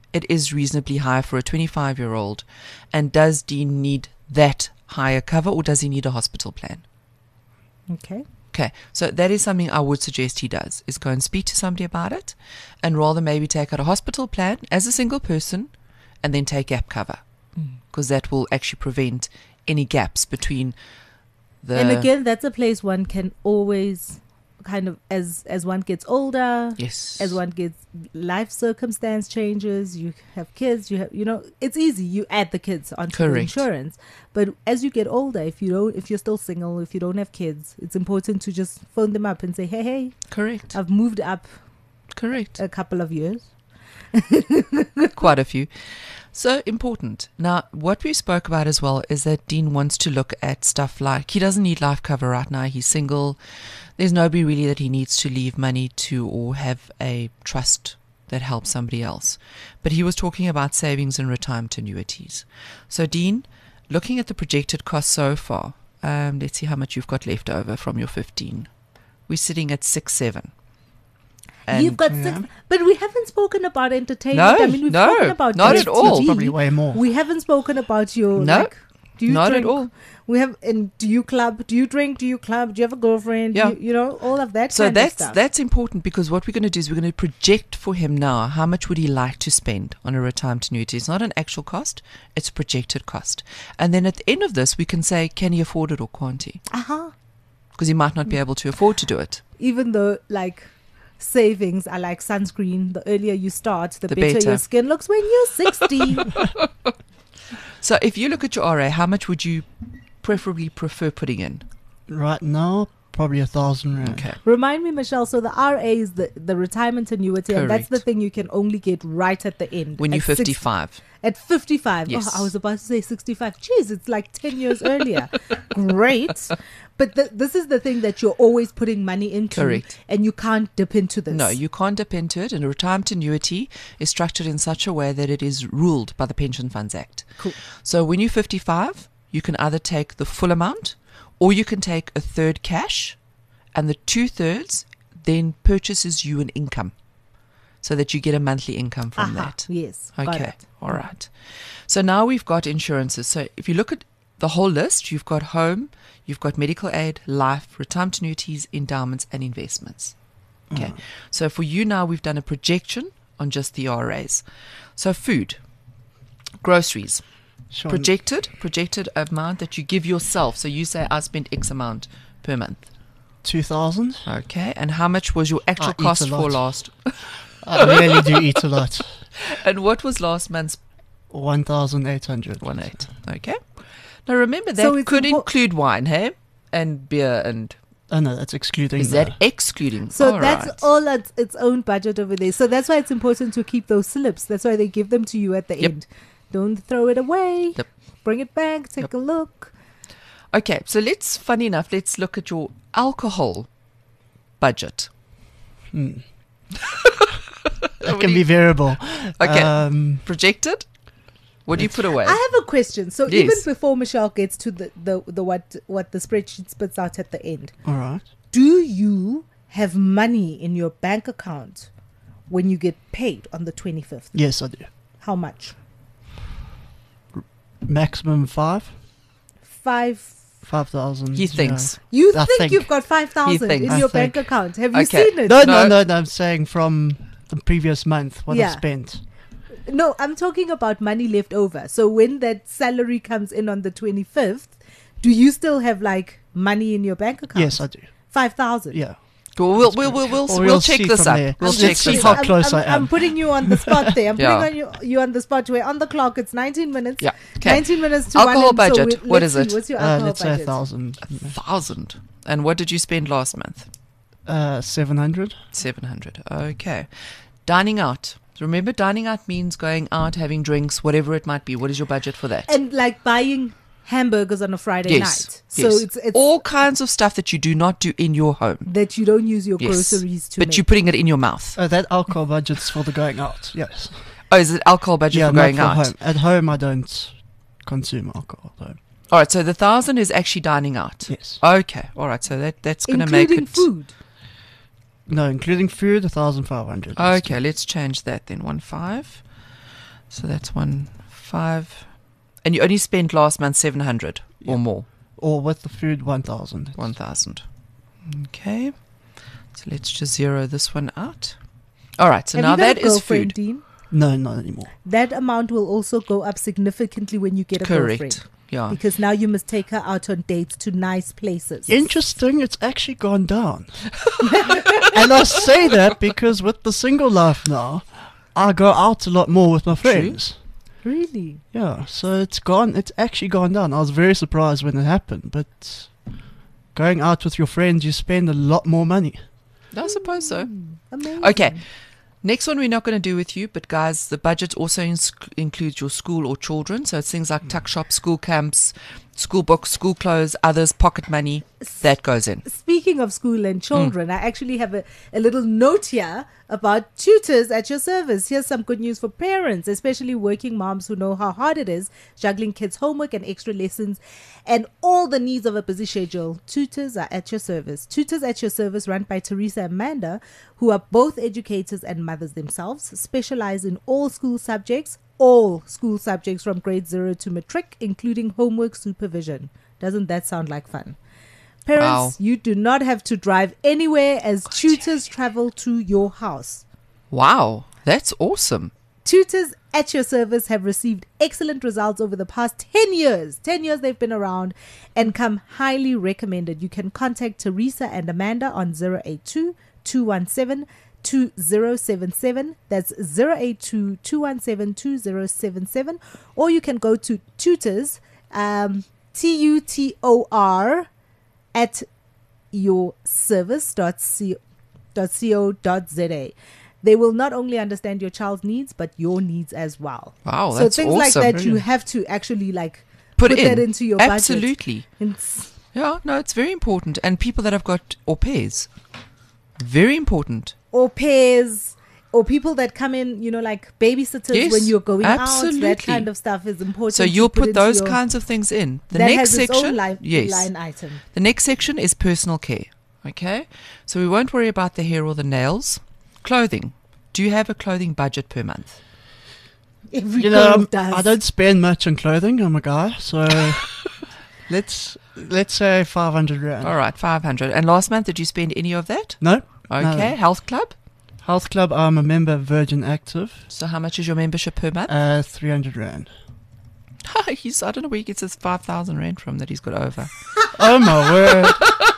C: it is reasonably high for a 25-year-old. And does Dean need that higher cover, or does he need a hospital plan?
B: Okay.
C: Okay, so that is something I would suggest he does, is go and speak to somebody about it, and rather maybe take out a hospital plan as a single person and then take gap cover, because that will actually prevent any gaps between the...
B: And again, that's a place one can always kind of, as one gets older,
C: Yes.
B: as one gets life circumstance changes, you have kids, it's easy, you add the kids onto the
C: Correct.
B: insurance. But as you get older, if you're still single, if you don't have kids, it's important to just phone them up and say, hey,
C: Correct.
B: I've moved up
C: Correct.
B: a couple of years.
C: Quite a few. So important. Now, what we spoke about as well is that Dean wants to look at stuff like, he doesn't need life cover right now. He's single. There's nobody really that he needs to leave money to or have a trust that helps somebody else. But he was talking about savings and retirement annuities. So, Dean, looking at the projected cost so far, let's see how much you've got left over from your 15. We're sitting at 6-7.
B: You've got six, but we haven't spoken about entertainment.
C: No,
B: I mean, we've
C: no,
B: spoken about
C: not at all.
B: DSTV.
D: Probably way more.
B: We haven't spoken about your
C: No,
B: do you
C: not
B: drink?
C: at all.
B: We have, and do you club? Do you drink? Do you club? Do you have a girlfriend?
C: Yeah.
B: You know, all of that.
C: So
B: kind of stuff.
C: that's important, because what we're going to do is we're going to project for him now how much would he like to spend on a retirement annuity. It's not an actual cost, it's a projected cost. And then at the end of this, we can say, can he afford it or can't he? Because he might not be able to afford to do it.
B: Even though, like, savings are like sunscreen. The earlier you start, the better
C: better.
B: your skin looks when you're 60.
C: So if you look at your RA, how much would you preferably prefer putting in?
D: Right now, probably 1,000 rand.
C: Okay.
B: Remind me, Michelle, so the RA is the retirement annuity, and that's the
C: Correct.
B: thing you can only get right at the end.
C: When you're
B: at
C: 55.
B: At 55.
C: Yes.
B: Oh, I was about to say 65. Jeez, it's like 10 years earlier. Great. But this is the thing that you're always putting money into.
C: Correct.
B: And you can't dip into this.
C: No, you can't dip into it. And a retirement annuity is structured in such a way that it is ruled by the Pension Funds Act.
B: Cool.
C: So when you're 55, you can either take the full amount, or you can take a third cash, and the 2/3 then purchases you an income, so that you get a monthly income from that.
B: Yes. Got
C: Okay.
B: it.
C: All right. So now we've got insurances. So if you look at the whole list, you've got home, you've got medical aid, life, retirement annuities, endowments, and investments. Okay. So for you now, we've done a projection on just the RAs. So food, groceries,
D: Sure.
C: projected amount that you give yourself. So you say, I spend X amount per month.
D: 2,000.
C: Okay. And how much was your actual
D: I eat
C: cost
D: a
C: for
D: lot.
C: last?
D: I really do eat a lot.
C: And what was last month's
D: 1,800.
C: 1.8? Okay. Now remember, that
B: So it's
C: could
B: impo-
C: include wine, hey? And beer, and
D: Oh no, that's excluding
C: is
D: the-
C: that excluding?
B: So
C: All
B: that's
C: right.
B: all at its own budget over there. So that's why it's important to keep those slips. That's why they give them to you at the
C: Yep.
B: end. Don't throw it away.
C: Yep.
B: Bring it back. Take
C: Yep.
B: a look.
C: Okay, so funny enough, let's look at your alcohol budget.
D: That can be variable.
C: Okay. Projected? What do you put away?
B: I have a question. So
C: Yes.
B: even before Michelle gets to the what the spreadsheet spits out at the end,
D: All right.
B: do you have money in your bank account when you get paid on the 25th?
D: Yes, I do.
B: How much?
D: Maximum 5. 5,000.
C: He thinks.
B: You
D: I
B: think
D: think-
B: you've got 5,000 in
C: thinks.
B: your
D: I
B: bank
D: think.
B: account? Have you
C: Okay.
B: seen it?
D: No,
C: No.
D: no, I'm saying from the previous month what
B: Yeah.
D: I spent.
B: No, I'm talking about money left over. So when that salary comes in on the 25th, do you still have like money in your bank account?
D: Yes, I do.
B: 5,000.
D: Yeah.
C: Cool.
D: Or
C: We'll check
D: see
C: this
D: from
C: up.
D: there.
C: We'll
D: Let's
C: check
D: see
C: this
D: how
C: up.
D: close I am.
B: I'm putting you on the spot there. I'm
C: Yeah.
B: putting you on the spot where on the clock it's 19 minutes.
C: Yeah. Okay.
B: 19 minutes to
C: Alcohol
B: 1 a.m.
C: budget.
B: So
C: What
B: let's
C: is it?
B: see, what's your alcohol
D: Let's say
B: budget?
D: 1,000.
C: 1,000. And what did you spend last month?
D: 700.
C: 700. Okay. Dining out. Remember, dining out means going out, having drinks, whatever it might be. What is your budget for that?
B: And like buying hamburgers on a Friday night. So
C: yes.
B: it's
C: all kinds of stuff that you do not do in your home.
B: that you don't use your
C: Yes.
B: groceries to
C: But
B: make.
C: you're putting it in your mouth.
D: That alcohol budget's for the going out. Yes.
C: Oh, is it alcohol budget
D: Yeah,
C: for
D: not
C: going
D: for
C: out?
D: home. At home, I don't consume alcohol. Though.
C: All right, so the 1,000 is actually dining out.
D: Yes.
C: Okay, all right, so that's going to make
B: including
C: it.
B: food.
D: No, including food, 1,500.
C: Okay, let's change that then. 1,500. So that's 1,500. And you only spent last month 700 or more.
D: Or with the food, 1,000.
C: 1,000. Okay. So let's just zero this one out. All right. So
B: Have
C: now
B: you got
C: that
B: a
C: is
B: girlfriend,
C: food.
B: Dean?
D: No, not anymore.
B: That amount will also go up significantly when you get a girlfriend.
C: Correct. Yeah.
B: Because now you must take her out on dates to nice places.
D: Interesting, it's actually gone down. And I say that because with the single life now, I go out a lot more with my friends.
B: Really?
D: Yeah, so it's actually gone down. I was very surprised when it happened, but going out with your friends, you spend a lot more money.
C: I suppose so.
B: Amazing.
C: Okay. Next one we're not going to do with you, but guys, the budget also includes your school or children. So it's things like tuck shop, school camps, school books, school clothes, others, pocket money. That goes in.
B: Speaking of school and children, I actually have a little note here about tutors at your service. Here's some good news for parents, especially working moms who know how hard it is juggling kids' homework and extra lessons and all the needs of a busy schedule. Tutors are at your service. Tutors at your service, run by Teresa and Amanda, who are both educators and mothers themselves, specialize in all school subjects from grade 0 to matric, including homework supervision. Doesn't that sound like fun? Parents, you do not have to drive anywhere as tutors travel to your house.
C: Wow. That's awesome.
B: Tutors at your service have received excellent results over the past 10 years. 10 years they've been around and come highly recommended. You can contact Teresa and Amanda on 082-217-2077. That's 082-217-2077. Or you can go to tutors, TUTOR, at yourservice.co.za. They will not only understand your child's needs, but your needs as well.
C: Wow,
B: so
C: that's
B: things
C: awesome.
B: like that, you
C: Brilliant.
B: have to actually
C: Put
B: that into your budget.
C: Absolutely.
B: It's-
C: Yeah, no, it's very important. And people that have got au pairs, very important.
B: or pairs, or people that come in, like babysitters
C: Yes,
B: when you're going out. That
C: absolutely.
B: kind of stuff is important.
C: So
B: to
C: you'll put
B: into
C: those
B: your-
C: kinds of things in. The
B: that
C: next
B: has its
C: section,
B: own line
C: yes.
B: item.
C: The next section is personal care. Okay, so we won't worry about the hair or the nails. Clothing. Do you have a clothing budget per month?
B: Every girl does.
D: I don't spend much on clothing. I'm a guy, so let's say 500 rand.
C: All right, 500. And last month, did you spend any of that?
D: No.
C: Okay,
D: No.
C: health club.
D: Health club. I'm a member of Virgin Active.
C: So how much is your membership per month?
D: 300 rand.
C: I don't know where he gets his 5,000 rand from that he's got over.
D: Oh my word!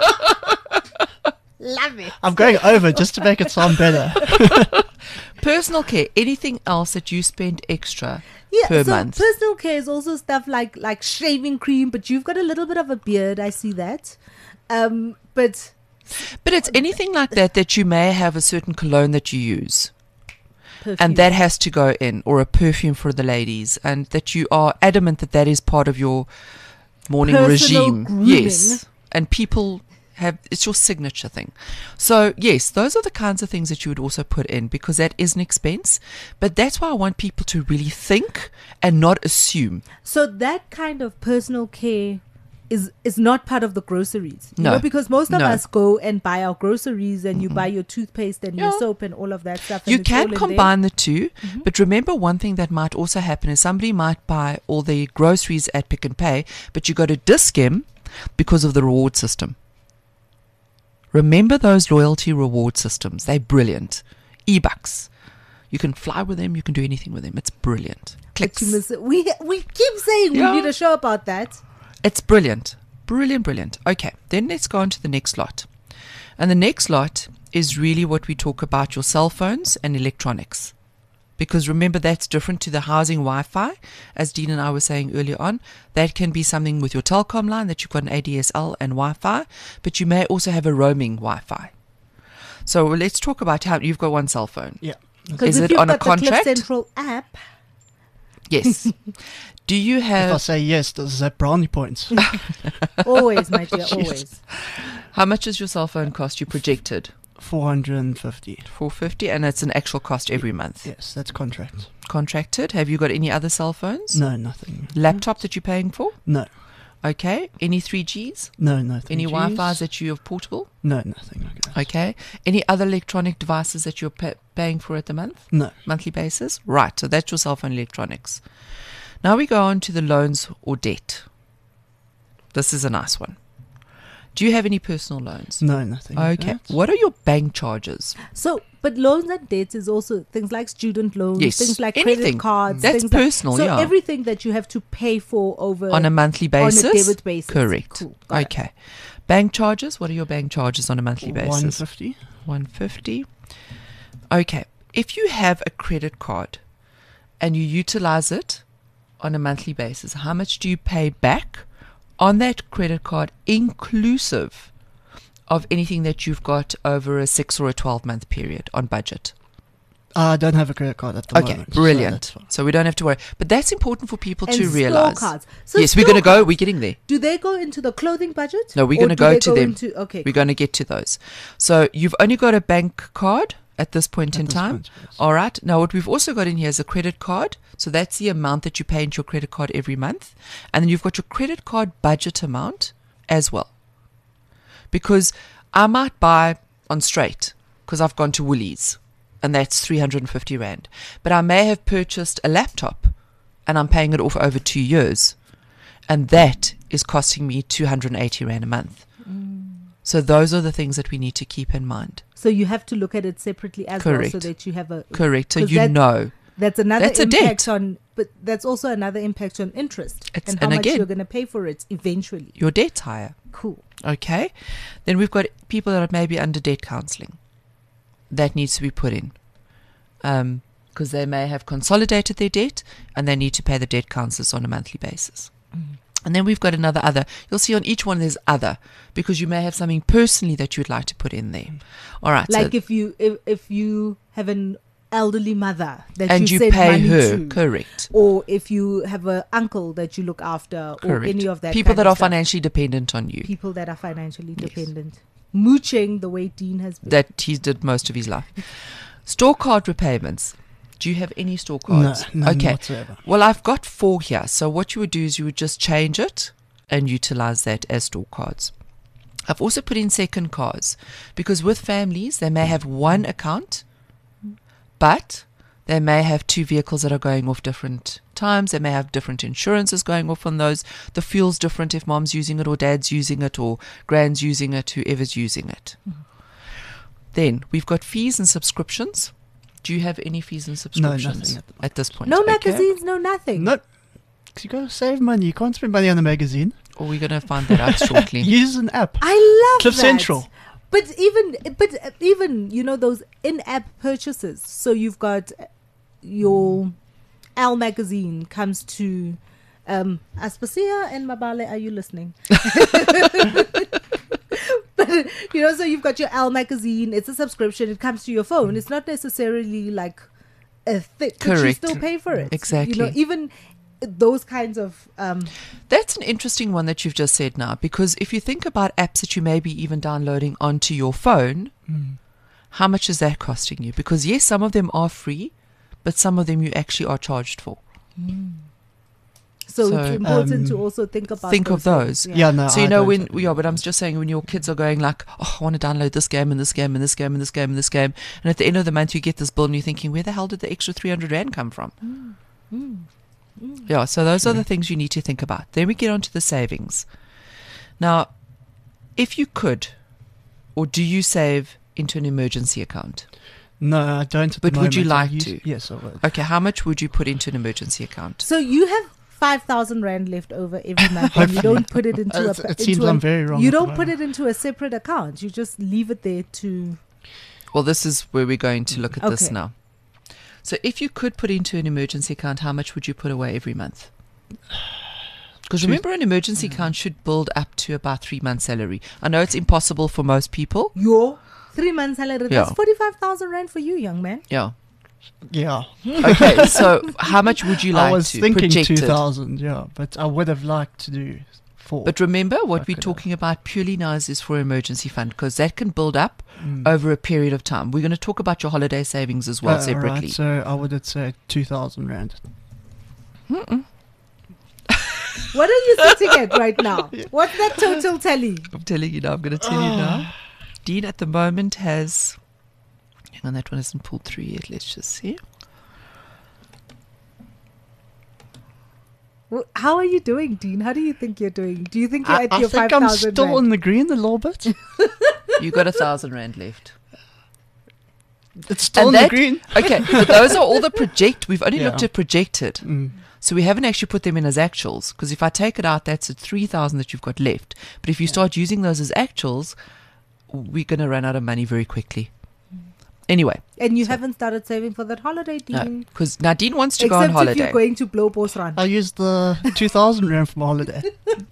B: Love it.
D: I'm going over just to make it sound better.
C: Personal care. Anything else that you spend extra
B: Yeah,
C: per
B: so
C: month?
B: personal care is also stuff like shaving cream, but you've got a little bit of a beard. I see that. But
C: But it's anything like that you may have a certain cologne that you use.
B: perfume.
C: And that has to go in, or a perfume for the ladies, and that you are adamant that is part of your morning
B: Personal
C: regime.
B: grooming.
C: Yes. And people it's your signature thing. So yes, those are the kinds of things that you would also put in, because that is an expense. But that's why I want people to really think and not assume.
B: So that kind of personal care is not part of the groceries. You
C: No.
B: know, because most of
C: No.
B: us go and buy our groceries and you buy your toothpaste and your soap and all of that stuff. and
C: You
B: it's all
C: can
B: in
C: combine the two, but remember one thing that might also happen is somebody might buy all the groceries at Pick and Pay, but you go to Dis-Chem because of the reward system. Remember those loyalty reward systems. They're brilliant. eBucks. You can fly with them. You can do anything with them. It's brilliant.
B: But
C: Clicks.
B: you must, we keep saying
C: Yeah.
B: we need a show about that.
C: It's brilliant. Brilliant, brilliant. Okay, then let's go on to the next lot. And the next lot is really what we talk about, your cell phones and electronics. Because remember, that's different to the housing Wi-Fi, as Dean and I were saying earlier on. That can be something with your telecom line, that you've got an ADSL and Wi-Fi, but you may also have a roaming Wi-Fi. So let's talk about how you've got one cell phone.
D: Yeah.
B: Because
C: Is
B: if
C: it
B: you've
C: on a
B: got the Cliff
C: contract?
B: Central app,
C: Yes. Do you
D: If I
C: have,
D: say yes, does that brownie points?
B: always, my dear, always.
C: how much does your cell phone cost? You projected
D: 450.
C: 450, and it's an actual cost every month.
D: Yes, that's contract.
C: Contracted. Have you got any other cell phones?
D: No, nothing.
C: Laptop that you're paying for?
D: No.
C: Okay. Any 3Gs?
D: No, nothing.
C: Any Wi-Fi's that you have portable?
D: No, nothing like that.
C: Okay. Any other electronic devices that you're paying for at the
D: No.
C: monthly basis? Right. So that's your cell phone electronics. Now we go on to the loans or debt. This is a nice one. Do you have any personal loans?
D: No, nothing. like
C: Okay.
D: that.
C: What are your bank charges?
B: So, but loans and debts is also things like student loans,
C: Yes,
B: things like
C: anything.
B: credit cards.
C: That's
B: things
C: personal,
B: so
C: yeah.
B: everything that you have to pay for over
C: On a monthly basis?
B: on a debit basis.
C: Correct.
B: Cool. Got it.
C: Okay. Bank charges? What are your bank charges on a monthly basis?
D: 150.
C: 150. Okay. If you have a credit card and you utilize it on a monthly basis, how much do you pay back on that credit card, inclusive of anything that you've got over a 6 or a 12-month period on budget?
D: I don't have a credit card at the
C: Okay,
D: moment. so
C: brilliant.
D: that's fine.
C: So we don't have to worry. But that's important for people
B: And
C: to
B: store
C: realize.
B: cards. So
C: Yes, we're
B: store
C: going to go.
B: cards,
C: We're getting there.
B: Do they go into the clothing budget?
C: No, we're
B: Or
C: going to
B: do
C: go
B: they
C: to them.
B: Okay.
C: We're going to get to those. So you've only got a bank card at this point
D: At
C: in
D: this
C: time.
D: point, yes.
C: All right. Now, what we've also got in here is a credit card. So that's the amount that you pay into your credit card every month. And then you've got your credit card budget amount as well. Because I might buy on straight because I've gone to Woolies and that's 350 Rand. But I may have purchased a laptop and I'm paying it off over 2 years. And that is costing me 280 Rand a month. So those are the things that we need to keep in mind.
B: So you have to look at it separately as
C: Correct.
B: well, so that you have a
C: Correct. So
B: 'cause
C: you know.
B: That's another
C: That's a
B: impact
C: debt.
B: on, but that's also another impact on interest
C: It's-
B: and how
C: and
B: much
C: again-
B: you're going to pay for it eventually.
C: Your debt's higher.
B: Cool.
C: Okay. Then we've got people that are maybe under debt counseling. That needs to be put in. Because they may have consolidated their debt and they need to pay the debt counselors on a monthly basis. And then we've got another other. You'll see on each one there's other, because you may have something personally that you'd like to put in there. All right.
B: Like
C: so,
B: if you have an elderly mother that
C: and
B: you
C: you
B: send
C: pay
B: money
C: her.
B: to,
C: Correct.
B: or if you have an uncle that you look after, or
C: Correct.
B: any of that.
C: People
B: kind
C: that
B: of
C: are
B: stuff.
C: financially dependent on you.
B: People that are financially
C: Yes.
B: dependent, mooching the way Dean has been.
C: That he did most of his life. Store card repayments. Do you have any store cards?
D: No, none
C: Okay.
D: whatsoever.
C: Well, I've got 4 here. So what you would do is you would just change it and utilize that as store cards. I've also put in second cards because with families, they may have one account, but they may have 2 vehicles that are going off different times. They may have different insurances going off on those. The fuel's different if mom's using it or dad's using it or grand's using it, whoever's using it. Then we've got fees and subscriptions. Do you have any fees and subscriptions
D: nothing
C: at this point?
B: No
C: Okay.
B: magazines, no nothing.
D: No, 'cause you got to save money. You can't spend money on a magazine.
C: Or we're going to find that out shortly.
D: Use an app.
B: I love
D: Cliff
B: that.
D: Central.
B: But even you know those in-app purchases. So you've got your Al magazine comes to Aspasia and Mabale. Are you listening? But you know, so you've got your Al magazine. It's a subscription. It comes to your phone. It's not necessarily like a thing. But you
C: Correct.
B: still pay for it.
C: Exactly.
B: You know, even those kinds of
C: That's an interesting one that you've just said now, because if you think about apps that you may be even downloading onto your phone, how much is that costing you? Because yes, some of them are free, but some of them you actually are charged for.
B: so
C: So,
B: it's important to also think about
C: think of
B: things.
C: those.
D: Yeah, no.
C: So you
D: I
C: know
D: don't
C: when but I'm just saying when your kids are going like, oh, I want to download this game and this game and this game and this game and this game, and at the end of the month you get this bill and you're thinking, where the hell did the extra 300 Rand come from? Yeah, so those are the things you need to think about. Then we get on to the savings. Now, if you could, or do you save into an emergency account?
D: No, I don't. At
C: But
D: the
C: would you
D: moment.
C: like to?
D: Yes, I would.
C: Okay, how much would you put into an emergency account?
B: So you have 5,000 Rand left over every month, and you don't put it into a.
D: It seems I'm very wrong
B: You
D: at the
B: don't put
D: moment.
B: it into a separate account. You just leave it there to.
C: Well, this is where we're going to look at this
B: Okay.
C: now. So if you could put into an emergency account, how much would you put away every month? Because remember, an emergency account should build up to about 3 months' salary. I know it's impossible for most people.
B: Your 3 months salary.
C: Yeah.
B: That's 45,000 Rand for you, young man.
C: Yeah.
D: Yeah.
C: Okay, so how much would you like
D: I was
C: to
D: thinking
C: project it?
D: 2,000, yeah, but I would have liked to do 4.
C: But remember, what we're
D: Okay.
C: talking about purely now is for emergency fund, because that can build up over a period of time. We're going to talk about your holiday savings as well separately.
D: Right, so I would say 2,000 Rand.
B: What are you sitting at right now? What's that total tally?
C: I'm telling you now. I'm going to tell you now. Dean at the moment has... Hang on, that one hasn't pulled through yet. Let's just see.
B: How are you doing, Dean? How do you think you're doing? Do you think you're at
D: I
B: your
D: think
B: 5,000
D: I'm still
B: rand?
D: in the green a little bit.
C: You got 1,000 rand left.
D: It's still in the green.
C: Okay, but those are all the project. We've only looked
D: Yeah.
C: at projected. So we haven't actually put them in as actuals. Because if I take it out, that's at 3,000 that you've got left. But if you start using those as actuals, we're going to run out of money very quickly. Anyway.
B: And you haven't started saving for that holiday,
C: No,
B: Dean?
C: because Nadine wants to go on
B: Except if
C: holiday.
B: you're going to blow Bosran.
D: I used the 2,000 rand for my holiday.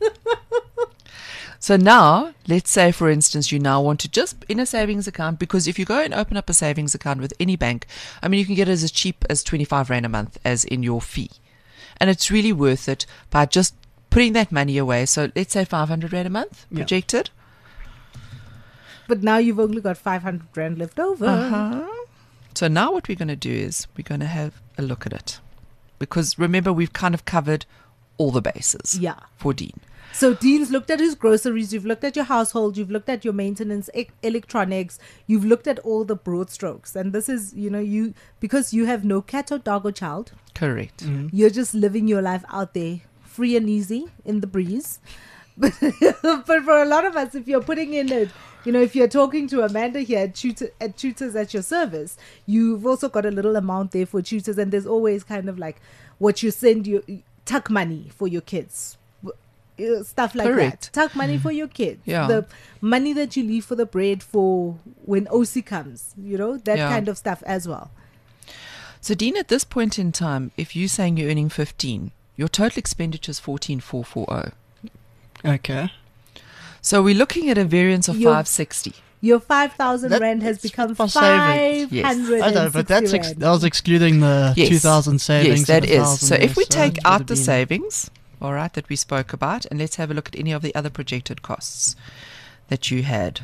C: So now, let's say, for instance, you now want to just in a savings account, because if you go and open up a savings account with any bank, I mean, you can get it as cheap as 25 Rand a month as in your fee. And it's really worth it by just putting that money away. So let's say 500 Rand a month
D: Yeah.
C: projected.
B: But now you've only got 500 rand left over.
C: So now what we're going to do is we're going to have a look at it. Because remember, we've kind of covered all the bases
B: Yeah.
C: for Dean.
B: So Dean's looked at his groceries, you've looked at your household, you've looked at your maintenance, electronics, you've looked at all the broad strokes. And this is, you because you have no cat or dog or child,
C: Correct.
B: you're just living your life out there, free and easy in the breeze. But for a lot of us, if you're putting in it, if you're talking to Amanda here at tutors at your service, you've also got a little amount there for tutors, and there's always kind of like what you send you tuck money for your kids. Stuff like
C: Correct.
B: that. Tuck money for your kids.
C: Yeah.
B: The money that you leave for the bread for when OC comes, that
C: Yeah.
B: kind of stuff as well.
C: So Dean, at this point in time, if you're saying you're earning 15, your total expenditure is 14,440.
D: Okay.
C: So we're looking at a variance of
B: Your-
C: 560.
B: Your 5,000
D: That-
B: rand has
D: that's
B: become
D: with my savings.
B: 560
D: I know, but that's
B: rand.
D: that was excluding the
C: Yes.
D: 2,000 savings.
C: Yes, that
D: and
C: is.
D: 1,000
C: So if we
D: there,
C: take
D: it
C: out
D: would've
C: the
D: been-
C: savings, all right, that we spoke about, and let's have a look at any of the other projected costs that you had,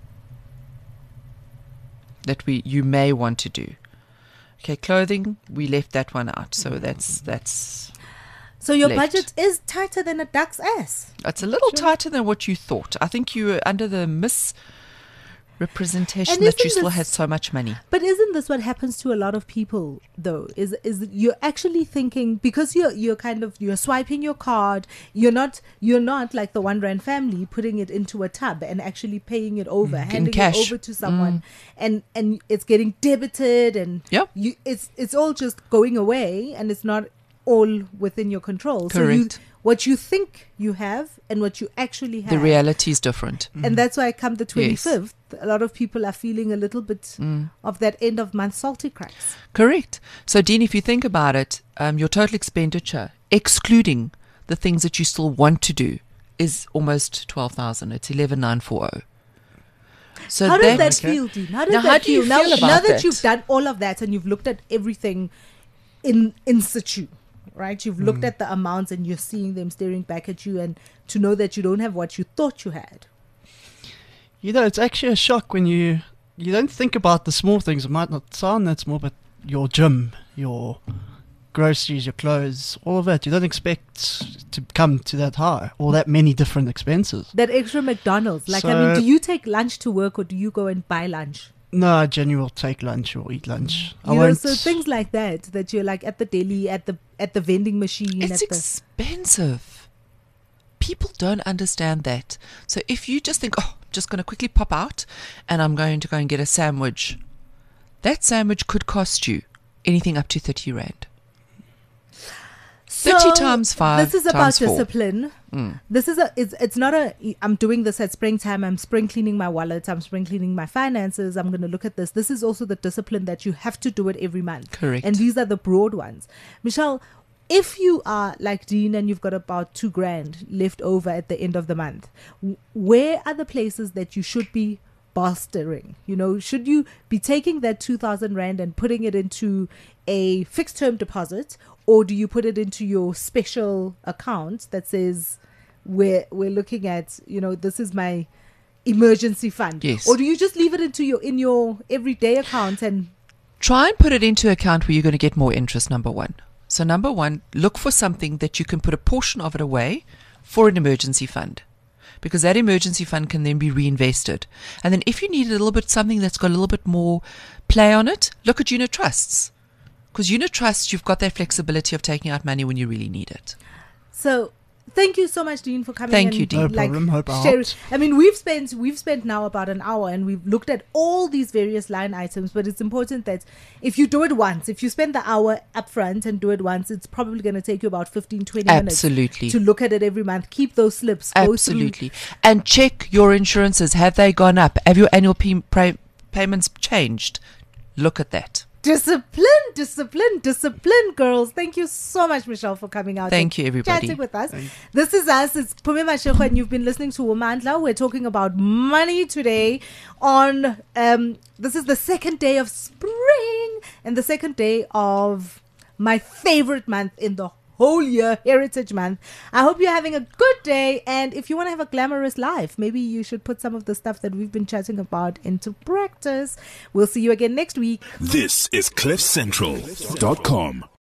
C: that you may want to do. Okay, clothing, we left that one out. So that's
B: So your
C: left.
B: budget is tighter than a duck's ass.
C: It's a little tighter than what you thought. I think you were under the misrepresentation
B: And
C: that you
B: isn't
C: still
B: this-
C: had so much money.
B: But isn't this what happens to a lot of people though? Is you're actually thinking, because you're swiping your card, you're not like the 1 rand family putting it into a tub and actually paying it over, handing
C: cash.
B: it over to someone, and it's getting debited, and
C: Yep.
B: it's all just going away, and it's not all within your control.
C: Correct.
B: So what you think you have and what you actually have,
C: The reality is different.
B: and that's why come the 25th, a lot of people are feeling a little bit of that end of month salty cracks.
C: Correct. So, Dean, if you think about it, your total expenditure, excluding the things that you still want to do, is almost 12,000. It's 11,940. So
B: How does that
D: Okay.
B: feel, Dean? How does
C: Now,
B: that
C: how do you
B: feel?
C: feel
B: now
C: about
B: that
C: that?
B: you've done all of that and you've looked at everything in situ, right? You've looked at the amounts and you're seeing them staring back at you, and to know that you don't have what you thought you had.
D: It's actually a shock when you don't think about the small things. It might not sound that small, but your gym, your groceries, your clothes, all of that, you don't expect to come to that high or that many different expenses.
B: That extra McDonald's. Like,
D: So-
B: do you take lunch to work or do you go and buy lunch?
D: No, I genuinely will take lunch or eat lunch. I
B: You know,
D: won't.
B: so things like that you're like at the deli, at the vending machine.
C: it's
B: at the,
C: expensive. People don't understand that. So if you just think, oh, just going to quickly pop out and I'm going to go and get a sandwich, that sandwich could cost you anything up to 30 Rand. 30 times 5
B: This is about
C: times 4.
B: discipline. This is it's not I'm doing this at springtime, I'm spring cleaning my wallet, I'm spring cleaning my finances, I'm going to look at this. This is also the discipline that you have to do it every month.
C: Correct.
B: And these are the broad ones. Michelle, if you are like Dean and you've got about 2 grand left over at the end of the month, where are the places that you should be bolstering? Should you be taking that 2,000 rand and putting it into a fixed term deposit, or do you put it into your special account that says we're looking at, this is my emergency fund?
C: Yes.
B: Or do you just leave it into your everyday account and
C: Try and put it into account where you're going to get more interest, number one. So number one, look for something that you can put a portion of it away for an emergency fund, because that emergency fund can then be reinvested. And then if you need a little bit, something that's got a little bit more play on it, look at unit trusts. Because unit trusts, you've got that flexibility of taking out money when you really need it.
B: So thank you so much, Dean, for coming.
C: Thank
B: and,
C: you, Dean.
D: No problem. Hope I
B: share-
D: helped.
B: I mean, we've spent now about an hour, and we've looked at all these various line items. But it's important that if you do it once, if you spend the hour up front and do it once, it's probably going to take you about 15, 20
C: Absolutely.
B: minutes to look at it every month. Keep those slips. Go through-
C: Absolutely. And check your insurances. Have they gone up? Have your annual payments changed? Look at that.
B: Discipline, girls. Thank you so much, Michelle, for coming out.
C: Thank
B: and
C: you, everybody.
B: Chatting with us. This is us. It's Pumi Mashego, and you've been listening to Umandla. We're talking about money today. On this is the second day of spring and the second day of my favorite month in the whole year, Heritage Month. I hope you're having a good day, and if you want to have a glamorous life, maybe you should put some of the stuff that we've been chatting about into practice. We'll see you again next week.
A: This is CliffCentral.com.